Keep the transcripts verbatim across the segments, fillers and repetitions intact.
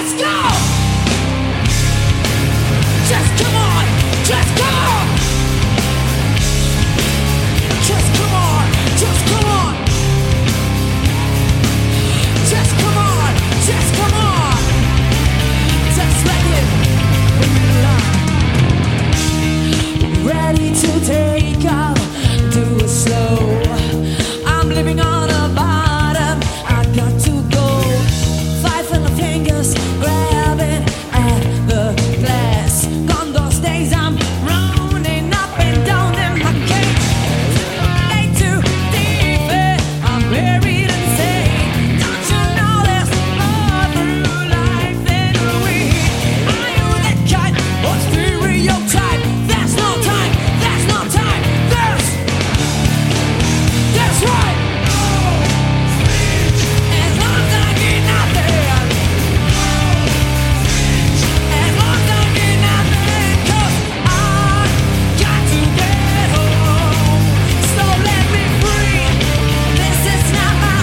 let's go. Just come on, just come on. Just come on, just come on. Just come on, just come on. Just let it run. Ready to take off, do it slow. I'm living on a bottom, I got to go. Five in the fingers, grabbing at the glass. Gone those days, I'm running up and down in my cage. Too late to leave it, I'm buried and safe. Don't you know there's more through life than we? Are you that kind of stereotype? There's no time, there's no time, there's That's right. As long as I get nothing, as long as I get nothing, 'cause I got to get home. So let me free. This is not my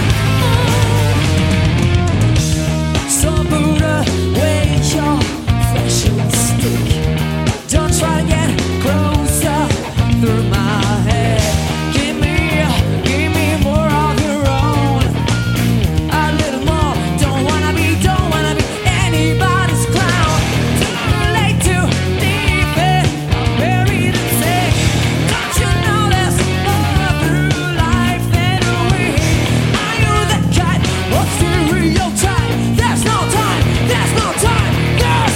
home. So put away your flashing stick. Don't try to get closer through my head. Give me, give me more of your own. A little more. Don't wanna be, don't wanna be anybody's clown. Too late to leave it. I'm buried and sick. Don't you know there's more through life than we? Are you that kind of stereotype? There's no time, there's no time, there's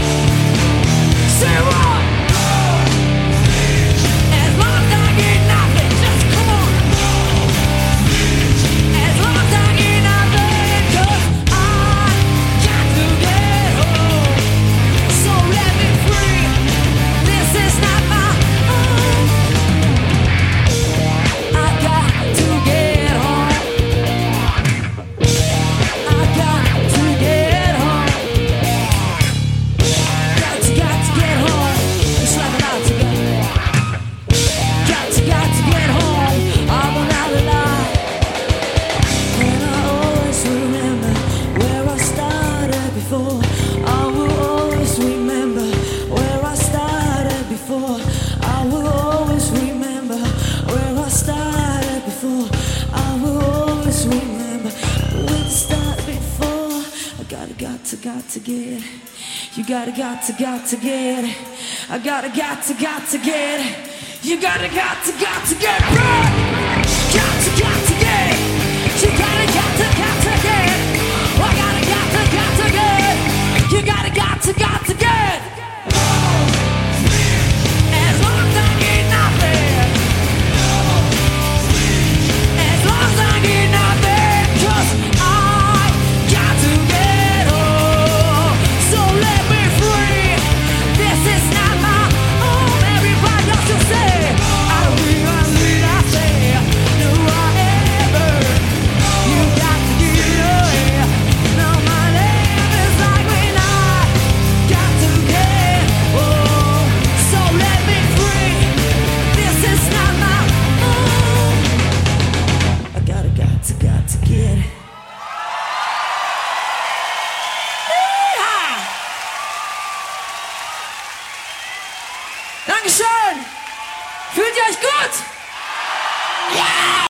Say what? As long as I get nothing, just come on. As long as I get nothing, 'cause I got to get home. So let me free. This is not my home. I got to get home. I got to get home. Got to, got to get home. It's like an out together. Got to, got to get home. I will not lie. And I always remember where I started before. I will always remember where I started before. I will always remember where I started before. I will always remember where to start before. I gotta, got to, got to get. You gotta, got to, got to get. I gotta, got to, got to get. You gotta, got to, got to get right.